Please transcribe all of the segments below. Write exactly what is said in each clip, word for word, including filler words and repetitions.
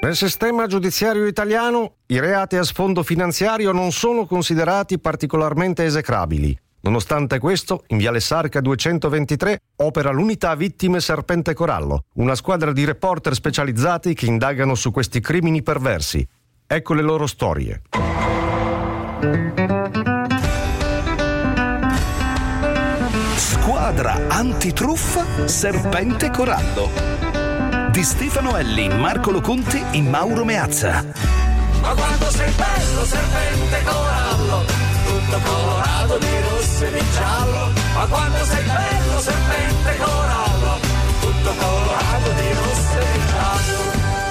Nel sistema giudiziario italiano i reati a sfondo finanziario non sono considerati particolarmente esecrabili. Nonostante questo, in Viale Sarca duecentoventitré opera l'unità vittime Serpente Corallo, una squadra di reporter specializzati che indagano su questi crimini perversi. Ecco le loro storie. Squadra antitruffa Serpente Corallo di Stefano Elli, Marco Loconti e Mauro Meazza. Ma quando sei bello, serpente corallo, tutto colorato di rosso e di giallo. Ma quando sei bello, serpente corallo, tutto colorato di rosso e di giallo.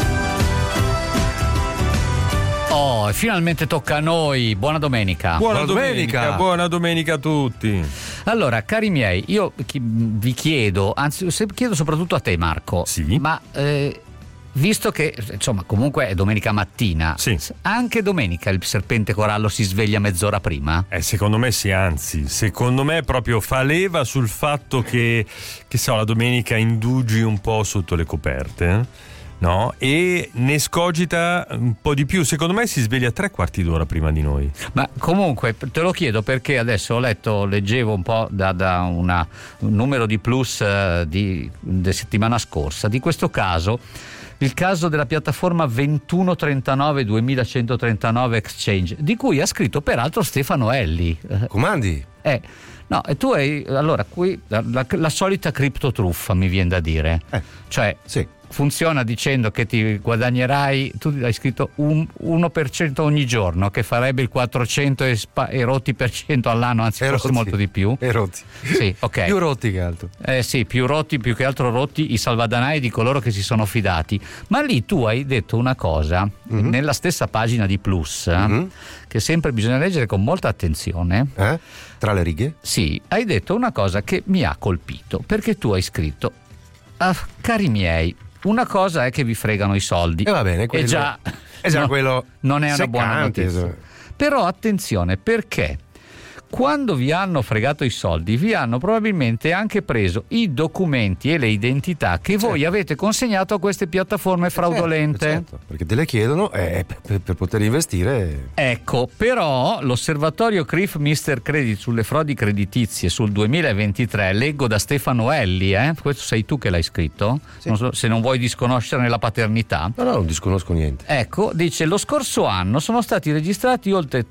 Oh, e finalmente tocca a noi. Buona domenica. Buona, buona domenica. domenica, buona domenica a tutti. Allora, cari miei, io chi, vi chiedo, anzi chiedo soprattutto a te Marco, sì. ma eh, visto che insomma comunque è domenica mattina, sì. anche domenica il Serpente Corallo si sveglia mezz'ora prima? Eh, secondo me sì, anzi, secondo me proprio fa leva sul fatto che, che so, la domenica indugi un po' sotto le coperte, eh? No, e ne scogita un po' di più. Secondo me si sveglia tre quarti d'ora prima di noi. Ma comunque te lo chiedo perché adesso ho letto, leggevo un po' da, da una, un numero di plus uh, di, di settimana scorsa di questo caso, il caso della piattaforma ventuno trentanove duemilacentotrentanove Exchange, di cui ha scritto peraltro Stefano Elli. Comandi? Eh, no, e tu hai allora qui la, la, la solita criptotruffa, mi viene da dire. Eh, cioè sì. Funziona dicendo che ti guadagnerai, tu hai scritto un uno per cento ogni giorno, che farebbe il quattrocento e, spa, e rotti per cento all'anno, anzi e forse rotti. molto di più. E rotti. Sì, ok. Più rotti che altro. Eh sì, più rotti, più che altro rotti i salvadanai di coloro che si sono fidati. Ma lì tu hai detto una cosa, mm-hmm. nella stessa pagina di Plus, mm-hmm. che sempre bisogna leggere con molta attenzione. Eh? Tra le righe? Sì, hai detto una cosa che mi ha colpito, perché tu hai scritto, ah, cari miei, una cosa è che vi fregano i soldi. E eh va bene, quello, e già, è già no, quello non è una seccante, buona notizia. Però attenzione, perché quando vi hanno fregato i soldi vi hanno probabilmente anche preso i documenti e le identità che certo. voi avete consegnato a queste piattaforme fraudolente. Certo, certo, perché te le chiedono eh, per, per poter investire. Ecco, però l'osservatorio C R I F Mister Credit sulle frodi creditizie sul duemilaventitré, leggo da Stefano Elli, eh? Questo sei tu che l'hai scritto, sì. non so, se non vuoi disconoscerne la paternità. No, no, non disconosco niente. Ecco, dice, lo scorso anno sono stati registrati oltre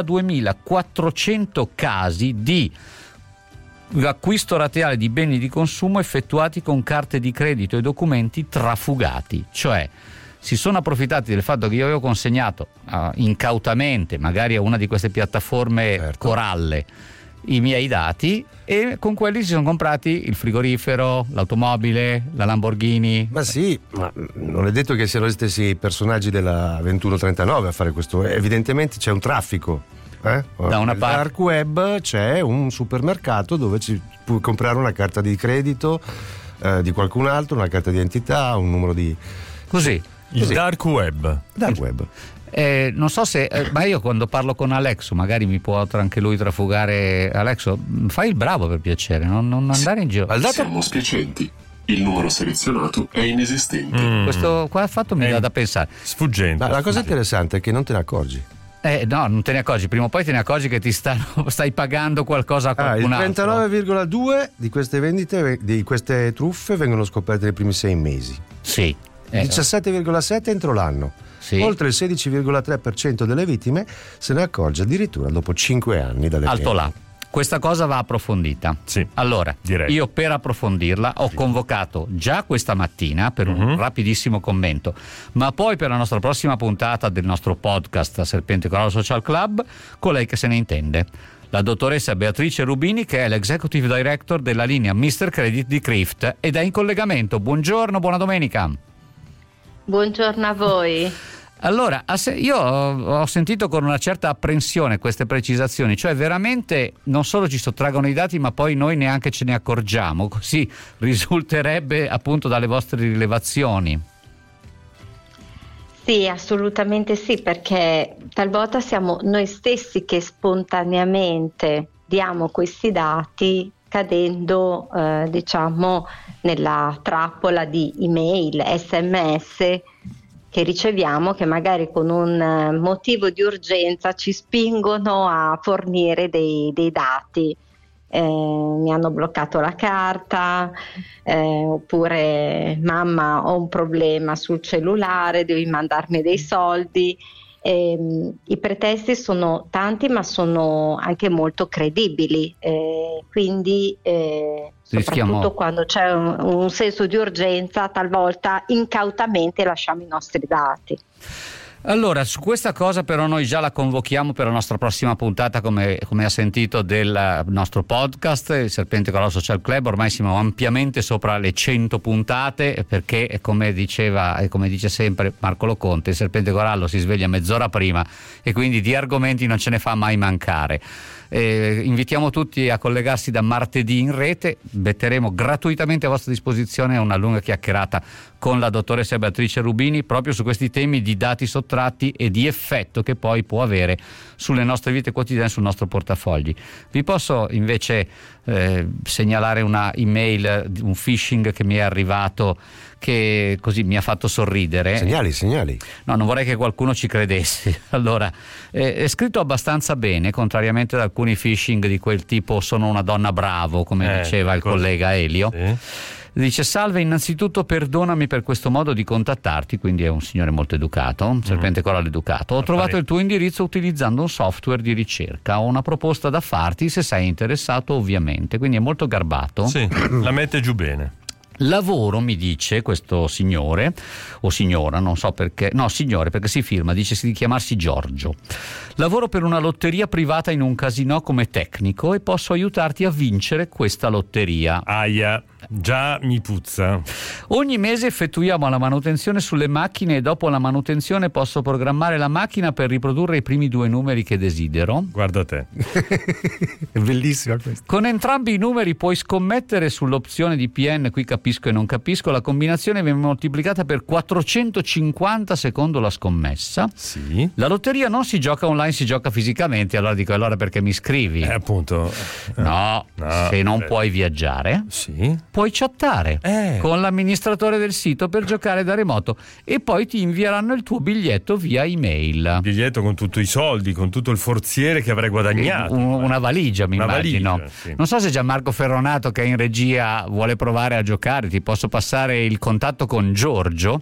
trentaduemilaquattrocento casi di acquisto rateale di beni di consumo effettuati con carte di credito e documenti trafugati, cioè si sono approfittati del fatto che io avevo consegnato uh, incautamente magari a una di queste piattaforme certo. coralle i miei dati e con quelli si sono comprati il frigorifero, l'automobile, la Lamborghini. Ma sì, ma non è detto che siano gli stessi personaggi della ventuno trentanove a fare questo, evidentemente c'è un traffico. Eh? Da una Nel parte dark web c'è un supermercato dove ci puoi comprare una carta di credito eh, di qualcun altro, una carta di identità, un numero di così. Il Così. dark web. Dark web. Eh, non so se eh, ma io quando parlo con Alexo magari mi può anche lui trafugare. Alexo, fai il bravo per piacere, non, non andare in giro. dato... Siamo spiacenti, il numero selezionato è inesistente. mm. Questo qua fatto mi Eh, dà da pensare. Sfuggente. Ma la cosa interessante è che non te ne accorgi. Eh, no, non te ne accorgi, prima o poi te ne accorgi che ti stanno, stai pagando qualcosa a Ah, il qualcun altro. trentanove virgola due di queste vendite, di queste truffe vengono scoperte nei primi sei mesi. Sì. Eh, diciassette virgola sette entro l'anno. sì. Oltre il sedici virgola tre per cento delle vittime se ne accorge addirittura dopo cinque anni dalle Alto là. vendite. Questa cosa va approfondita. Sì, allora, direi. io per approfondirla ho sì. convocato già questa mattina per un uh-huh. rapidissimo commento, ma poi per la nostra prossima puntata del nostro podcast Serpente Corallo Social Club, colei che se ne intende, la dottoressa Beatrice Rubini, che è l'Executive Director della linea Mister Credit di C R I F T ed è in collegamento. Buongiorno, buona domenica. Buongiorno a voi. Allora, io ho sentito con una certa apprensione queste precisazioni, cioè veramente non solo ci sottraggono i dati ma poi noi neanche ce ne accorgiamo, così risulterebbe appunto dalle vostre rilevazioni. Sì, assolutamente sì, perché talvolta siamo noi stessi che spontaneamente diamo questi dati cadendo eh, diciamo nella trappola di email, sms che riceviamo, che magari con un motivo di urgenza ci spingono a fornire dei, dei dati. Eh, mi hanno bloccato la carta, eh, oppure mamma, ho un problema sul cellulare, devi mandarmi dei soldi. Eh, i pretesti sono tanti, ma sono anche molto credibili, eh, quindi eh, soprattutto Rischiamo... quando c'è un, un senso di urgenza, talvolta incautamente lasciamo i nostri dati. Allora, su questa cosa però noi già la convochiamo per la nostra prossima puntata, come, come ha sentito, del nostro podcast, il Serpente Corallo Social Club. Ormai siamo ampiamente sopra le cento puntate, perché come diceva e come dice sempre Marco Loconte, il Serpente Corallo si sveglia mezz'ora prima e quindi di argomenti non ce ne fa mai mancare. Eh, invitiamo tutti a collegarsi da martedì in rete, metteremo gratuitamente a vostra disposizione una lunga chiacchierata con la dottoressa Beatrice Rubini proprio su questi temi di dati sottratti e di effetto che poi può avere sulle nostre vite quotidiane, sul nostro portafogli. Vi posso invece eh, segnalare una email, un phishing che mi è arrivato, che così mi ha fatto sorridere. Segnali, segnali. No, non vorrei che qualcuno ci credesse. Allora, eh, è scritto abbastanza bene, contrariamente ad alcuni phishing di quel tipo sono una donna bravo, come eh, diceva il collega Elio. Sì. Dice: salve, innanzitutto perdonami per questo modo di contattarti, quindi è un signore molto educato, un serpente corallo educato. Ho trovato il tuo indirizzo utilizzando un software di ricerca, ho una proposta da farti se sei interessato, ovviamente, quindi è molto garbato. Sì, la mette giù bene. Lavoro, mi dice questo signore o signora, non so perché, no, signore, perché si firma, dice di chiamarsi Giorgio. Lavoro per una lotteria privata in un casinò come tecnico e posso aiutarti a vincere questa lotteria. Aia, già mi puzza. Ogni mese effettuiamo la manutenzione sulle macchine e dopo la manutenzione posso programmare la macchina per riprodurre i primi due numeri che desidero. Guarda te. È bellissima questa. Con entrambi i numeri puoi scommettere sull'opzione di P N, qui capisco e non capisco, la combinazione viene moltiplicata per quattrocentocinquanta secondo la scommessa. Sì. La lotteria non si gioca online, si gioca fisicamente. Allora dico, allora perché mi iscrivi? Eh, appunto. No, no, se non beh. puoi viaggiare, sì, puoi chattare eh. con l'amministratore del sito per giocare da remoto e poi ti invieranno il tuo biglietto via email. Biglietto con tutti i soldi, con tutto il forziere che avrai guadagnato. Un, una valigia, mi una immagino. Valigia, sì. Non so se Gianmarco Ferronato, che è in regia, vuole provare a giocare. Ti posso passare il contatto con Giorgio.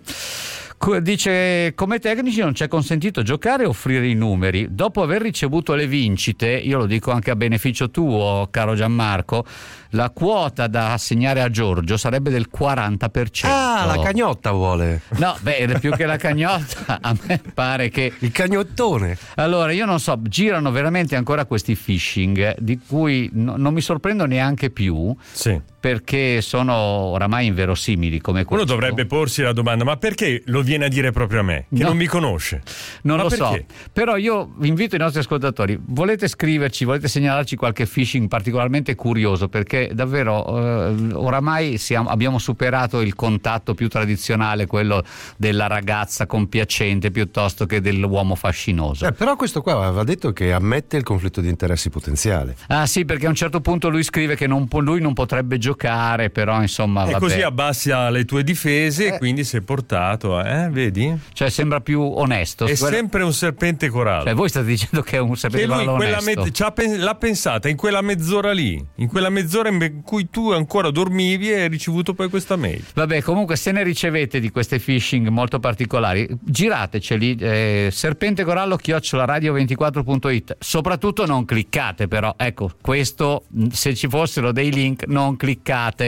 Dice: come tecnici non ci è consentito giocare e offrire i numeri. Dopo aver ricevuto le vincite, io lo dico anche a beneficio tuo, caro Gianmarco, la quota da assegnare a Giorgio sarebbe del quaranta per cento. Ah, la cagnotta vuole. No, beh, più che la cagnotta, a me pare che il cagnottone. Allora, io non so, girano veramente ancora questi phishing di cui no, non mi sorprendo neanche più. Sì. Perché sono oramai inverosimili come questo. Uno dovrebbe porsi la domanda: ma perché lo viene a dire proprio a me, che no, non mi conosce? Non ma lo perché? so, però io invito i nostri ascoltatori, volete scriverci, volete segnalarci qualche phishing particolarmente curioso, perché davvero eh, oramai siamo, abbiamo superato il contatto più tradizionale, quello della ragazza compiacente piuttosto che dell'uomo fascinoso. Eh, però questo qua aveva detto che ammette il conflitto di interessi potenziale. Ah sì, perché a un certo punto lui scrive che non, lui non potrebbe giocare, però insomma e vabbè. Così abbassia le tue difese eh. e quindi sei portato, eh, vedi? Cioè sembra più onesto. È Guarda... sempre un serpente corallo. Cioè voi state dicendo che è un serpente corallo onesto. Me- c'ha pen- l'ha pensata in quella mezz'ora lì, in quella mezz'ora in cui tu ancora dormivi e hai ricevuto poi questa mail. Vabbè, comunque se ne ricevete di queste phishing molto particolari, girateceli, eh, serpentecorallo chiocciola radio ventiquattro punto it. Soprattutto non cliccate, però ecco, questo, se ci fossero dei link, non cliccate.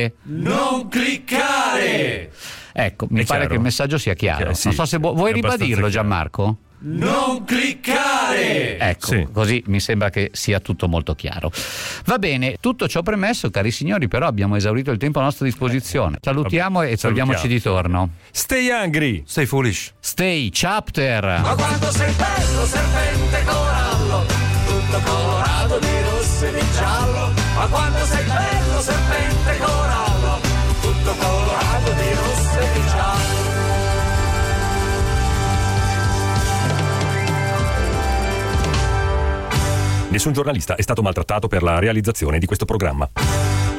Non cliccare! Ecco, mi È pare chiaro. che il messaggio sia chiaro. Chiaro, sì, non so se sì, vu- vuoi è abbastanza ribadirlo, chiaro. Gianmarco? Non cliccare! Ecco, Sì. così mi sembra che sia tutto molto chiaro. Va bene, tutto ciò premesso, cari signori, però abbiamo esaurito il tempo a nostra disposizione. Salutiamo e Salutiamo. togliamoci di torno. Stay hungry! Stay foolish. Stay chapter! Ma quando sei bello, serpente corallo, tutto colorato di rosso e di giallo. Ma quando sei bello, serpente corallo, tutto colorato di rosso e di giallo. Nessun giornalista è stato maltrattato per la realizzazione di questo programma.